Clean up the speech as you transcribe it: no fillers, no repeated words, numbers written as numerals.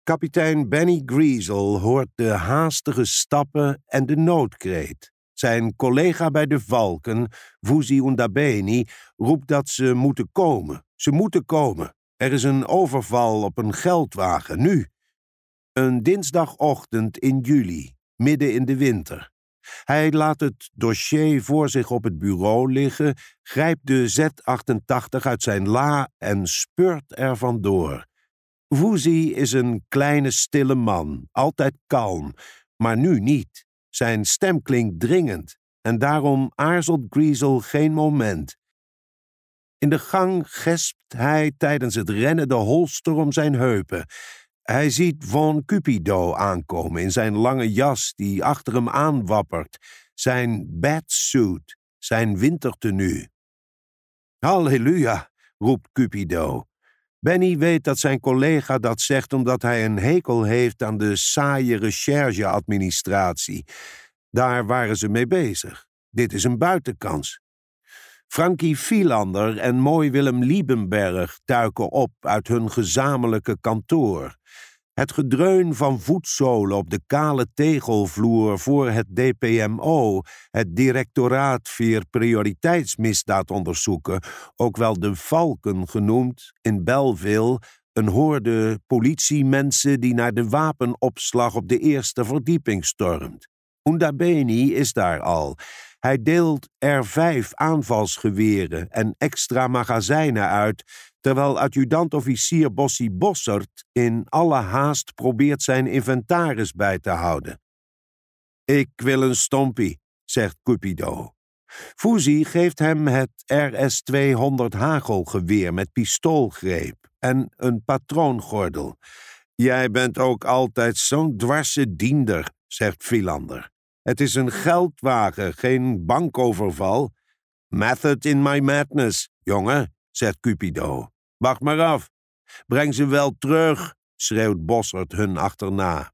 Kapitein Benny Greasel hoort de haastige stappen en de noodkreet. Zijn collega bij de Valken, Vusi Undabeni, roept dat ze moeten komen. Ze moeten komen. Er is een overval op een geldwagen, nu. Een dinsdagochtend in juli, midden in de winter. Hij laat het dossier voor zich op het bureau liggen, grijpt de Z88 uit zijn la en speurt er vandoor. Vusi is een kleine, stille man, altijd kalm, maar nu niet. Zijn stem klinkt dringend en daarom aarzelt Greasel geen moment. In de gang gespt hij tijdens het rennen de holster om zijn heupen. Hij ziet Von Cupido aankomen in zijn lange jas die achter hem aanwappert, zijn batsuit, zijn wintertenue. Halleluja, roept Cupido. Benny weet dat zijn collega dat zegt omdat hij een hekel heeft aan de saaie recherche-administratie. Daar waren ze mee bezig. Dit is een buitenkans. Frankie Vielander en mooi Willem Liebenberg duiken op uit hun gezamenlijke kantoor. Het gedreun van voetzolen op de kale tegelvloer voor het DPMO, het Directoraat voor Prioriteitsmisdaadonderzoeken, ook wel de Valken genoemd, in Belleville, een horde politiemensen die naar de wapenopslag op de eerste verdieping stormt. Undabeni is daar al. Hij deelt R5 aanvalsgeweren en extra magazijnen uit, terwijl adjudant-officier Bossie Bossert in alle haast probeert zijn inventaris bij te houden. Ik wil een stompie, zegt Cupido. Vusi geeft hem het RS-200 hagelgeweer met pistoolgreep en een patroongordel. Jij bent ook altijd zo'n dwarse diender, zegt Vielander. Het is een geldwagen, geen bankoverval. Method in my madness, jongen, zegt Cupido. Wacht maar af. Breng ze wel terug, schreeuwt Bossert hun achterna.